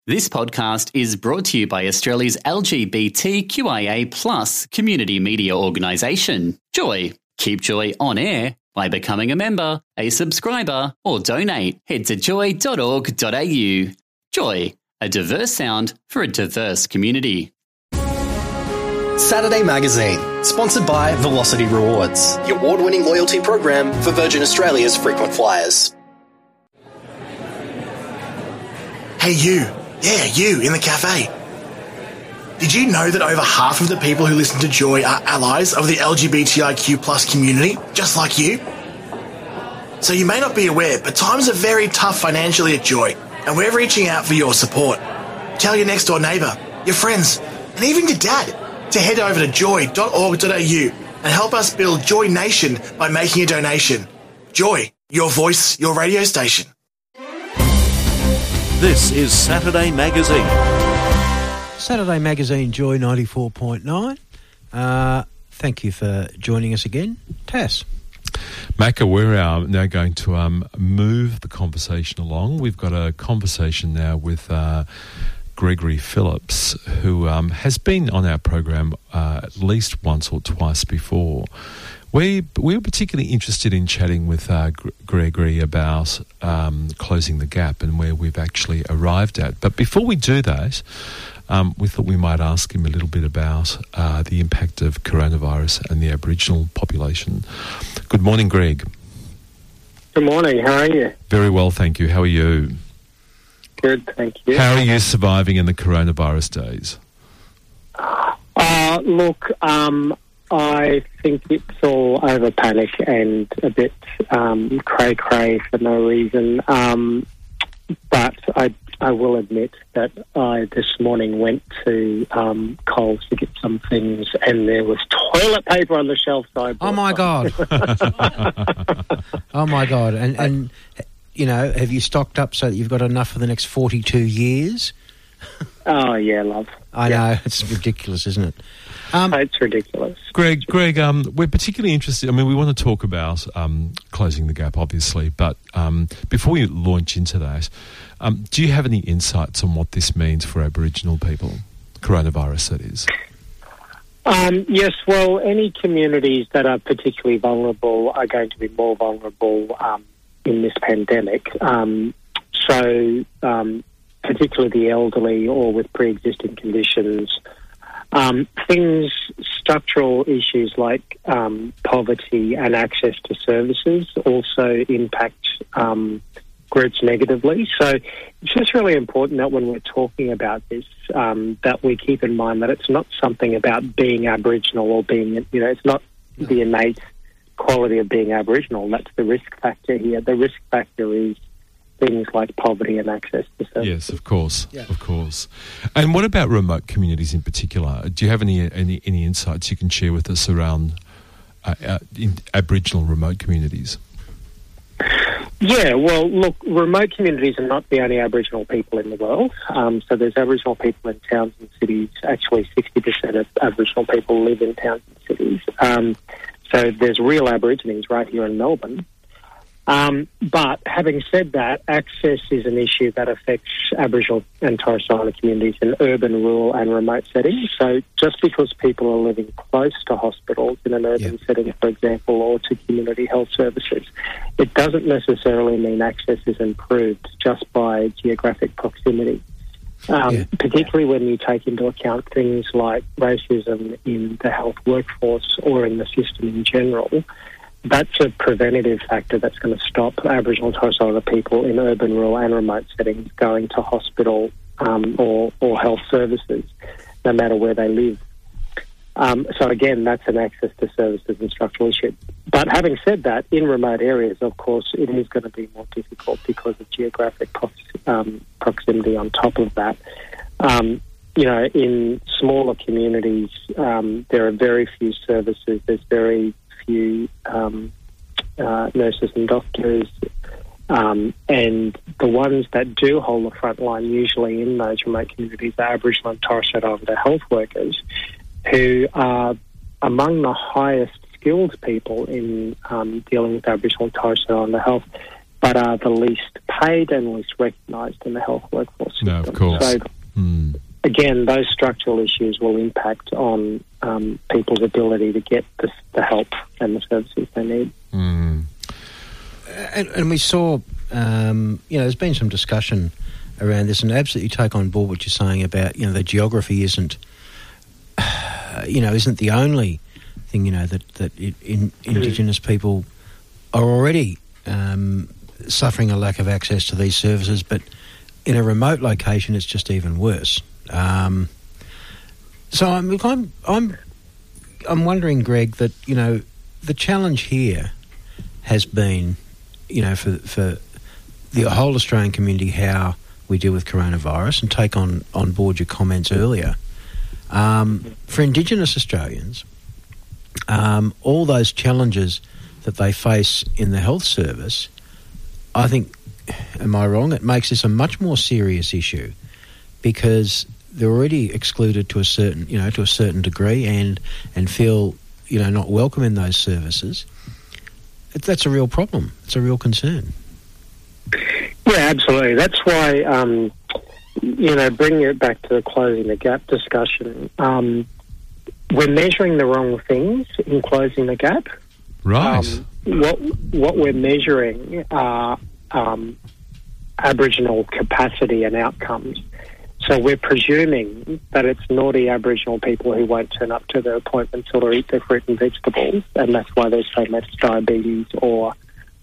This podcast is brought to you by Australia's LGBTQIA+ community media organisation, Joy. Keep Joy on air by becoming a member, a subscriber, or donate. Head to joy.org.au. Joy, a diverse sound for a diverse community. Saturday Magazine, sponsored by Velocity Rewards, the award-winning loyalty program for Virgin Australia's frequent flyers. Hey you. Yeah, you in the cafe. Did you know that over half of the people who listen to Joy are allies of the LGBTIQ+ community, just like you? So you may not be aware, but times are very tough financially at Joy, and we're reaching out for your support. Tell your next door neighbour, your friends, and even your dad to head over to joy.org.au and help us build Joy Nation by making a donation. Joy, your voice, your radio station. This is Saturday Magazine. Saturday Magazine, Joy 94.9. Thank you for joining us again. Tass. Macca, we're now going to move the conversation along. We've got a conversation now with Gregory Phillips, who has been on our program at least once or twice before. We were particularly interested in chatting with Gregory about closing the gap and where we've actually arrived at. But before we do that, we thought we might ask him a little bit about the impact of coronavirus and the Aboriginal population. Good morning, Greg. Good morning. How are you? Very well, thank you. How are you? Good, thank you. How are you surviving in the coronavirus days? Look, I think it's all over panic and a bit cray-cray for no reason. But I will admit that I this morning went to Coles to get some things, and there was toilet paper on the shelf. So oh my God! Oh my God! And you know, have you stocked up so that you've got enough for the next 42 years? Oh yeah, love. I know, it's ridiculous, isn't it? It's ridiculous. Greg, we're particularly interested. I mean, we want to talk about closing the gap, obviously, but before we launch into that, do you have any insights on what this means for Aboriginal people? Coronavirus, that is. Yes, well, any communities that are particularly vulnerable are going to be more vulnerable in this pandemic. Particularly the elderly or with pre-existing conditions. Structural issues like poverty and access to services also impact groups negatively. So it's just really important that when we're talking about this, that we keep in mind that it's not something about being Aboriginal or being, it's not the innate quality of being Aboriginal. That's the risk factor here. The risk factor is things like poverty and access to services. Yes, of course, of course. And what about remote communities in particular? Do you have any insights you can share with us around Aboriginal remote communities? Yeah, well, look, remote communities are not the only Aboriginal people in the world. So there's Aboriginal people in towns and cities. Actually, 60% of Aboriginal people live in towns and cities. So there's real Aborigines right here in Melbourne. But having said that, access is an issue that affects Aboriginal and Torres Strait Islander communities in urban, rural and remote settings. So just because people are living close to hospitals in an urban setting, for example, or to community health services, it doesn't necessarily mean access is improved just by geographic proximity. Particularly when you take into account things like racism in the health workforce or in the system in general. That's a preventative factor that's going to stop Aboriginal and Torres Strait Islander people in urban, rural and remote settings going to hospital or health services, no matter where they live. So again, that's an access to services and structural issue. But having said that, in remote areas, of course, it is going to be more difficult because of geographic proximity on top of that. In smaller communities, there are very few services. There's very few nurses and doctors, and the ones that do hold the front line usually in those remote communities are Aboriginal and Torres Strait Islander health workers, who are among the highest skilled people in dealing with Aboriginal and Torres Strait Islander health. but are the least paid and least recognised in the health workforce system. No, of course. So, again, those structural issues will impact on people's ability to get the help and the services they need. And we saw, there's been some discussion around this, and absolutely take on board what you're saying about, the geography isn't the only thing, that Indigenous people are already suffering a lack of access to these services, but in a remote location, it's just even worse. So I'm wondering, Greg, that the challenge here has been, for the whole Australian community, how we deal with coronavirus, and take on board your comments earlier. For Indigenous Australians, all those challenges that they face in the health service, I think, am I wrong? It makes this a much more serious issue because they're already excluded to a certain degree and feel, not welcome in those services. That's a real problem. It's a real concern. Yeah, absolutely. That's why, bringing it back to the closing the gap discussion, we're measuring the wrong things in closing the gap. Right. What we're measuring are Aboriginal capacity and outcomes. So we're presuming that it's naughty Aboriginal people who won't turn up to their appointments or eat their fruit and vegetables, and that's why there's so much diabetes or,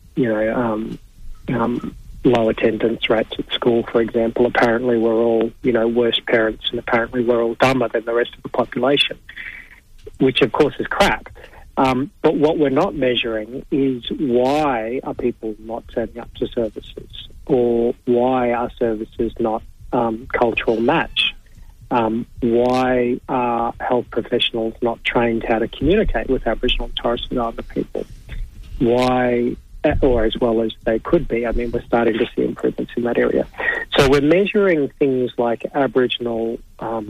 low attendance rates at school, for example. Apparently we're all, worse parents, and apparently we're all dumber than the rest of the population, which of course is crap. But what we're not measuring is why are people not turning up to services, or why are services not cultural match? Why are health professionals not trained how to communicate with Aboriginal and Torres Strait Islander people? Why, or as well as they could be? I mean, we're starting to see improvements in that area. So we're measuring things like Aboriginal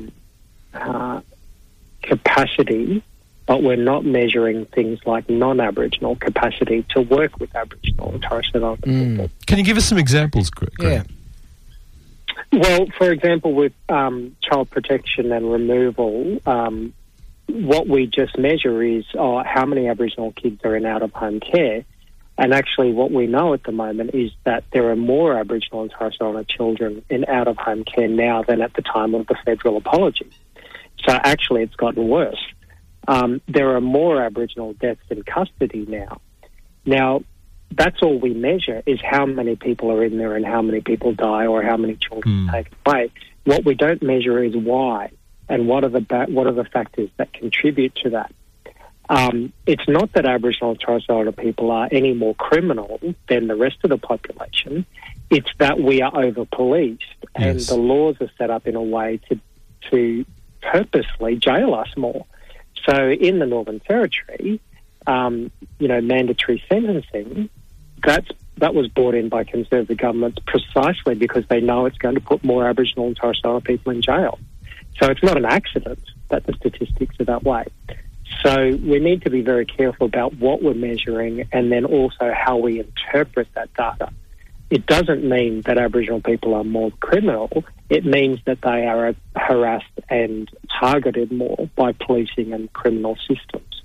capacity, but we're not measuring things like non-Aboriginal capacity to work with Aboriginal and Torres Strait Islander people. Can you give us some examples, Greg? Yeah. Well, for example, with child protection and removal, what we just measure is how many Aboriginal kids are in out-of-home care. And actually what we know at the moment is that there are more Aboriginal and Torres Strait Islander children in out-of-home care now than at the time of the federal apology. So actually it's gotten worse. There are more Aboriginal deaths in custody now. Now, that's all we measure is how many people are in there and how many people die or how many children are taken away. What we don't measure is why and what are the factors that contribute to that. It's not that Aboriginal and Torres Strait Islander people are any more criminal than the rest of the population. It's that we are over-policed and the laws are set up in a way to purposely jail us more. So in the Northern Territory, mandatory sentencing, that was brought in by Conservative governments precisely because they know it's going to put more Aboriginal and Torres Strait Islander people in jail. So it's not an accident that the statistics are that way. So we need to be very careful about what we're measuring and then also how we interpret that data. It doesn't mean that Aboriginal people are more criminal. It means that they are harassed and targeted more by policing and criminal systems.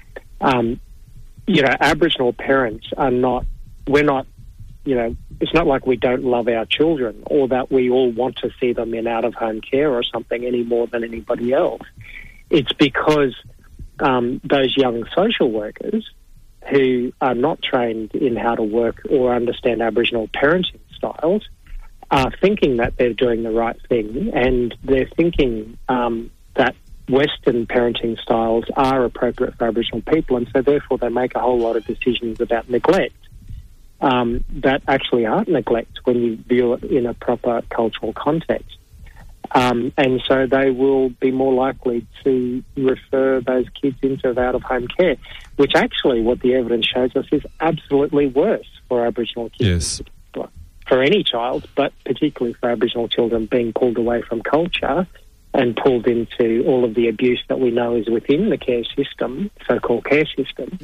Aboriginal parents are not, it's not like we don't love our children or that we all want to see them in out-of-home care or something any more than anybody else. It's because those young social workers who are not trained in how to work or understand Aboriginal parenting styles are thinking that they're doing the right thing, and they're thinking that Western parenting styles are appropriate for Aboriginal people, and so therefore they make a whole lot of decisions about neglect that actually aren't neglect when you view it in a proper cultural context. And so they will be more likely to refer those kids into out-of-home care, which actually what the evidence shows us is absolutely worse for Aboriginal kids. Yes. For any child, but particularly for Aboriginal children being pulled away from culture and pulled into all of the abuse that we know is within the care system, so-called care system.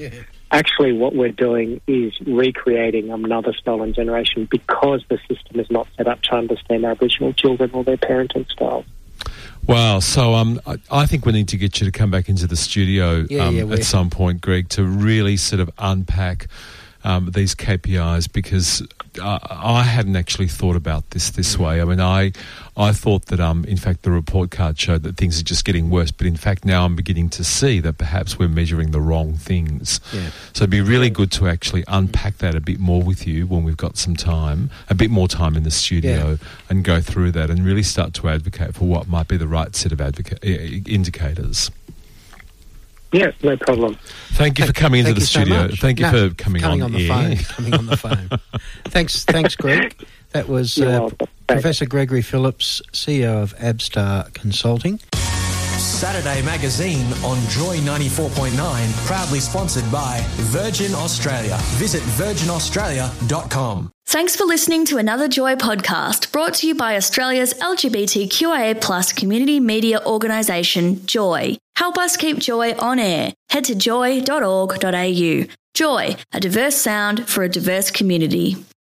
actually what we're doing is recreating another stolen generation because the system is not set up to understand Aboriginal children or their parenting styles. Wow. So I think we need to get you to come back into the studio at some point, Greg, to really sort of unpack these KPIs, because I hadn't actually thought about this way. I mean, I thought that, in fact, the report card showed that things are just getting worse, but in fact now I'm beginning to see that perhaps we're measuring the wrong things. Yeah. So it'd be really good to actually unpack that a bit more with you when we've got some time, a bit more time in the studio, and go through that and really start to advocate for what might be the right set of indicators. Yeah, no problem. Thank you for coming into the studio. So thank you for coming on the phone. Coming on the phone. Thanks, Greg. That was Professor Gregory Phillips, CEO of Abstar Consulting. Saturday Magazine on Joy 94.9, proudly sponsored by Virgin Australia. Visit virginaustralia.com. Thanks for listening to another Joy podcast brought to you by Australia's LGBTQIA+ community media organisation, Joy. Help us keep Joy on air. Head to joy.org.au. Joy, a diverse sound for a diverse community.